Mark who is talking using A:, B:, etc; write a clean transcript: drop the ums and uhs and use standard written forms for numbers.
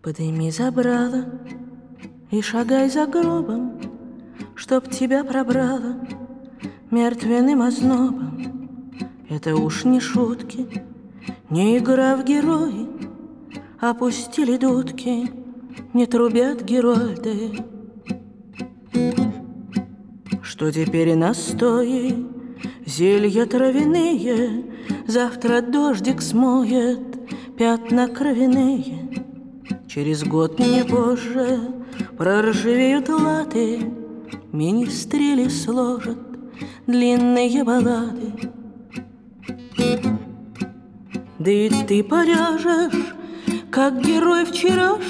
A: Подыми забрало и шагай за гробом, чтоб тебя пробрало мертвенным ознобом. Это уж не шутки, не игра в герои. Опустили дудки, не трубят герольды. Что теперь настои, зелья травяные, завтра дождик смоет пятна кровяные. Через год, не позже, проржавеют латы, министрели сложат длинные баллады. Да и ты поряжешь, как герой вчерашний,